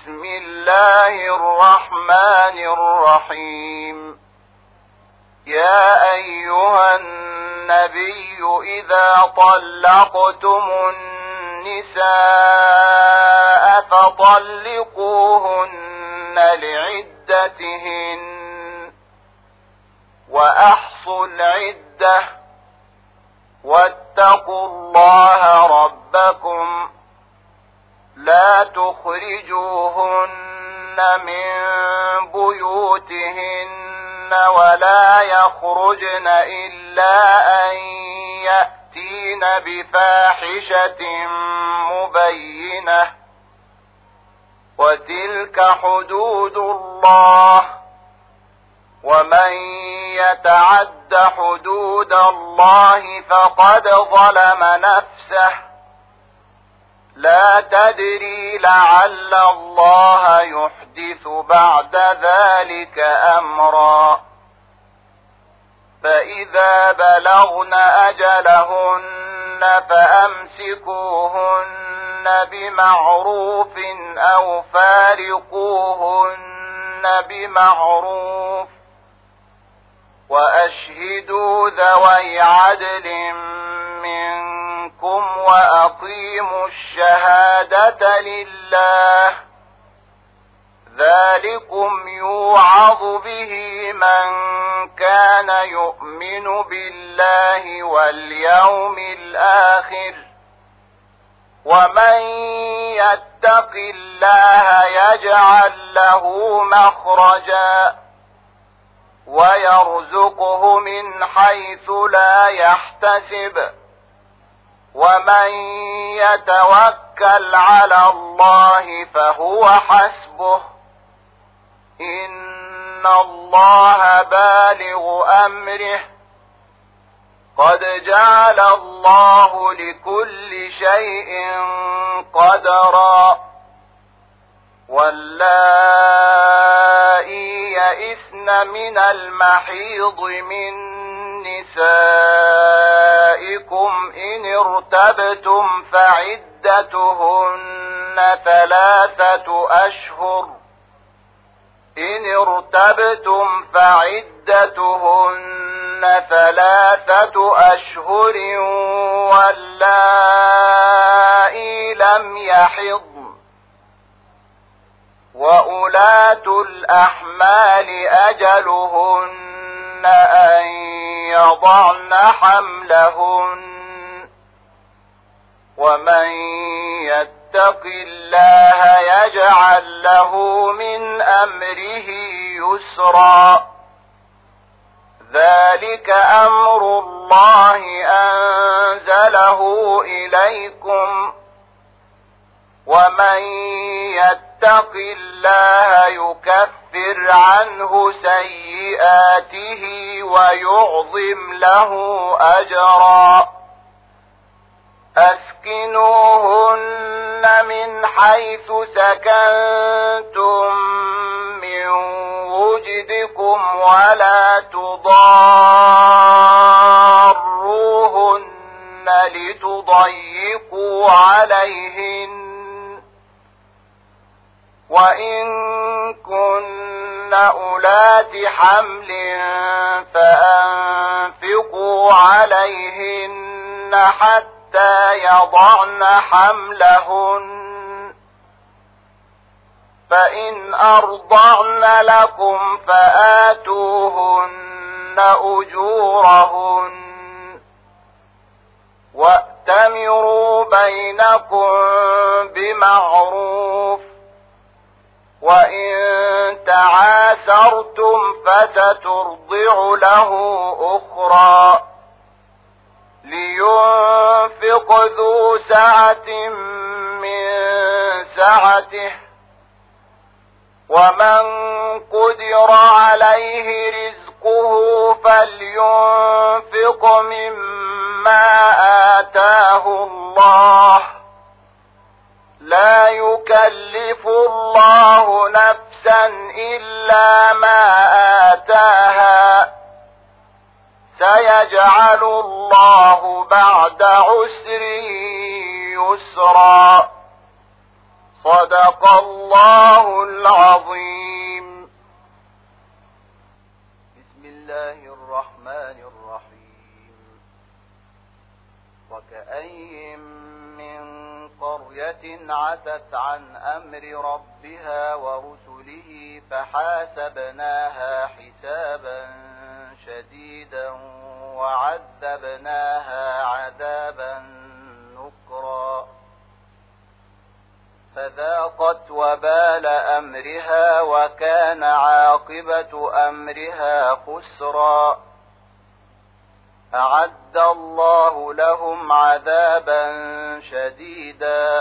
بسم الله الرحمن الرحيم. يا أيها النبي إذا طلقتم النساء فطلقوهن لعدتهن وأحصوا العدة واتقوا الله ربكم لا تخرجوهن من بيوتهن ولا يخرجن إلا أن يأتين بفاحشة مبينة وتلك حدود الله ومن يتعد حدود الله فقد ظلم نفسه لا تدري لعل الله يحدث بعد ذلك أمرا. فإذا بلغن أجلهن فأمسكوهن بمعروف أو فارقوهن بمعروف وأشهدوا ذوي عدل منكم وأقيموا الشهادة لله ذلكم يوعظ به من كان يؤمن بالله واليوم الآخر ومن يتق الله يجعل له مخرجا ويرزقه من حيث لا يحتسب ومن يتوكل على الله فهو حسبه إن الله بالغ أمره قد جعل الله لكل شيء قدرا. واللائي يئسن من المحيض من نسائكم إن ارتبتم فعدتهن ثلاثة أشهر واللائي لم يحضن وأولاة الأحمال أجلهن أن يضعن حملهن ومن يتق الله يجعل له من أمره يسرا. ذلك أمر الله أنزله إليكم ومن يتق الله يكفر عنه سيئاته ويعظم له أجرا. أسكنوهن من حيث سكنتم من وجدكم ولا تضاروهن لتضيقوا عليهن وإن كن أولات حمل فأنفقوا عليهن حتى يضعن حملهن فإن أرضعن لكم فآتوهن أجورهن وأتمروا بينكم بمعروف وإن تعاسرتم فسترضع له أخرى لينفق ذو سعة من سعته ومن قدر عليه رزقه فلينفق مما آتاه الله لا يكلف الله نفسا إلا ما آتاها سيجعل الله بعد عسر يسرا. صدق الله العظيم. بسم الله الرحمن الرحيم. وكأي من قرية عتت عن أمر ربها ورسله فحاسبناها حسابا شديدا وعذبناها عذابا نكرا فذاقت وبال أمرها وكان عاقبة أمرها خسرا. أعد الله لهم عذابا شديدا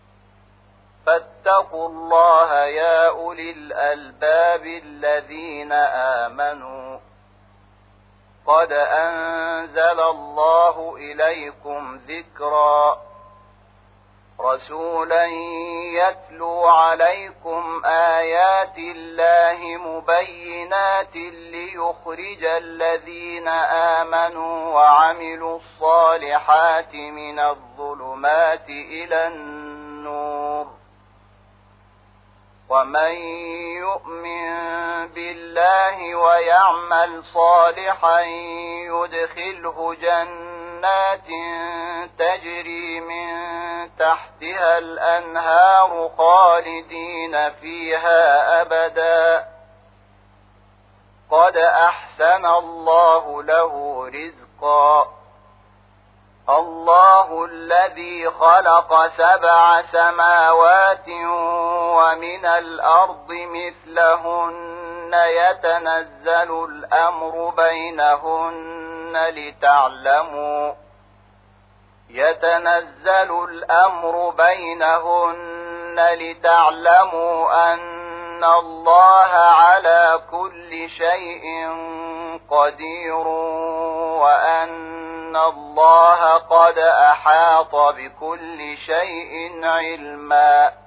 فاتقوا الله يا أولي الألباب الذين آمنوا قد أنزل الله إليكم ذكرا رسولا يتلو عليكم آيات الله مبينات ليخرج الذين آمنوا وعملوا الصالحات من الظلمات إلى النور ومن يؤمن بالله ويعمل صالحا يدخله جنات تجري من تحتها الأنهار خالدين فيها أبدا قد أحسن الله له رزقا. الله الذي خلق 7 سماوات ومن الأرض مثلهن يتنزل الأمر بينهن لتعلموا أن الله على كل شيء قدير وأن الله قد أحاط بكل شيء علما.